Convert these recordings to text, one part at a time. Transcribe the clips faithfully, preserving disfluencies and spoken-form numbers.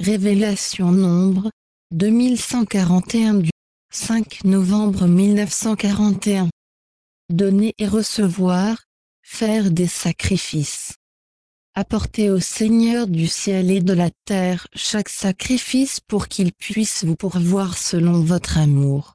Révélation Nombre, deux mille cent quarante et un du cinq novembre mille neuf cent quarante et un. Donner et recevoir, faire des sacrifices. Apportez au Seigneur du ciel et de la terre chaque sacrifice pour qu'il puisse vous pourvoir selon votre amour.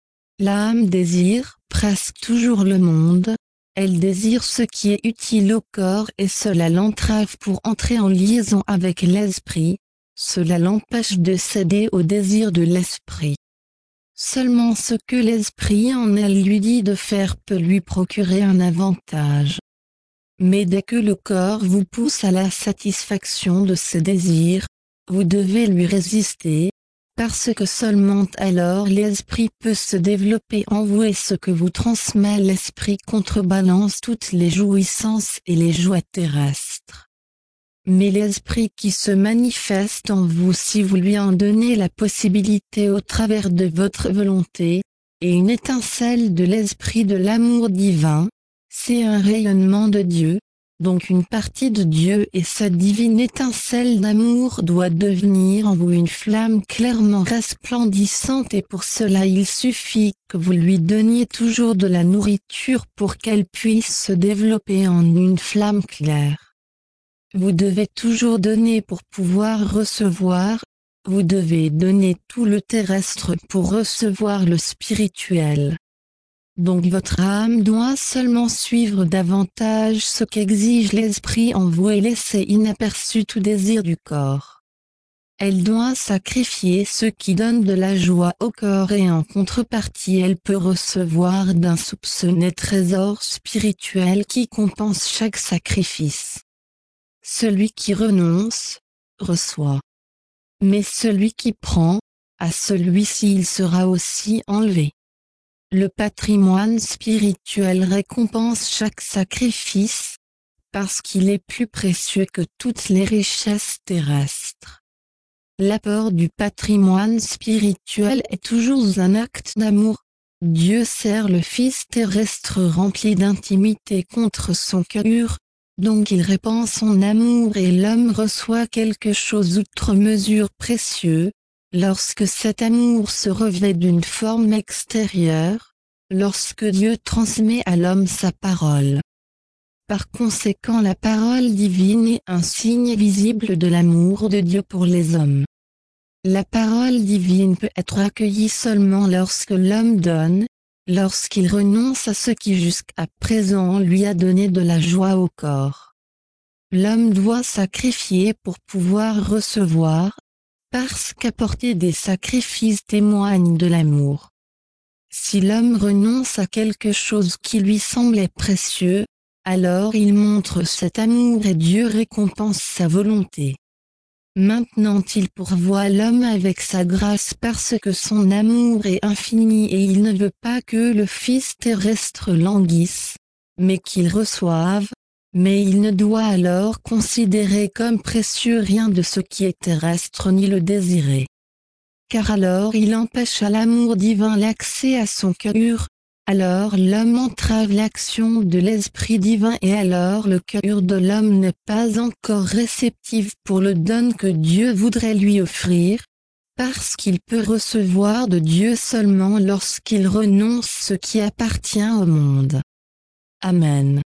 L'âme désire presque toujours le monde, elle désire ce qui est utile au corps et cela l'entrave pour entrer en liaison avec l'esprit, cela l'empêche de céder au désir de l'esprit. Seulement ce que l'esprit en elle lui dit de faire peut lui procurer un avantage. Mais dès que le corps vous pousse à la satisfaction de ses désirs, vous devez lui résister, parce que seulement alors l'esprit peut se développer en vous et ce que vous transmet l'esprit contrebalance toutes les jouissances et les joies terrestres. Mais l'esprit qui se manifeste en vous si vous lui en donnez la possibilité au travers de votre volonté, est une étincelle de l'esprit de l'amour divin, c'est un rayonnement de Dieu, donc une partie de Dieu et sa divine étincelle d'amour doit devenir en vous une flamme clairement resplendissante et pour cela il suffit que vous lui donniez toujours de la nourriture pour qu'elle puisse se développer en une flamme claire. Vous devez toujours donner pour pouvoir recevoir, vous devez donner tout le terrestre pour recevoir le spirituel. Donc votre âme doit seulement suivre davantage ce qu'exige l'esprit en vous et laisser inaperçu tout désir du corps. Elle doit sacrifier ce qui donne de la joie au corps et en contrepartie elle peut recevoir d'un soupçonné trésor spirituel qui compense chaque sacrifice. Celui qui renonce, reçoit. Mais celui qui prend, à celui-ci il sera aussi enlevé. Le patrimoine spirituel récompense chaque sacrifice, parce qu'il est plus précieux que toutes les richesses terrestres. L'apport du patrimoine spirituel est toujours un acte d'amour. Dieu sert le Fils terrestre rempli d'intimité contre son cœur, donc il répand son amour et l'homme reçoit quelque chose outre mesure précieux, lorsque cet amour se revêt d'une forme extérieure, lorsque Dieu transmet à l'homme sa parole. Par conséquent la parole divine est un signe visible de l'amour de Dieu pour les hommes. La parole divine peut être accueillie seulement lorsque l'homme donne, lorsqu'il renonce à ce qui jusqu'à présent lui a donné de la joie au corps. L'homme doit sacrifier pour pouvoir recevoir, parce qu'apporter des sacrifices témoigne de l'amour. Si l'homme renonce à quelque chose qui lui semblait précieux, alors il montre cet amour et Dieu récompense sa volonté. Maintenant il pourvoit l'homme avec sa grâce parce que son amour est infini et il ne veut pas que le Fils terrestre languisse, mais qu'il reçoive, mais il ne doit alors considérer comme précieux rien de ce qui est terrestre ni le désirer. Car alors il empêche à l'amour divin l'accès à son cœur, alors l'homme entrave l'action de l'Esprit divin et alors le cœur de l'homme n'est pas encore réceptif pour le don que Dieu voudrait lui offrir, parce qu'il peut recevoir de Dieu seulement lorsqu'il renonce ce qui appartient au monde. Amen.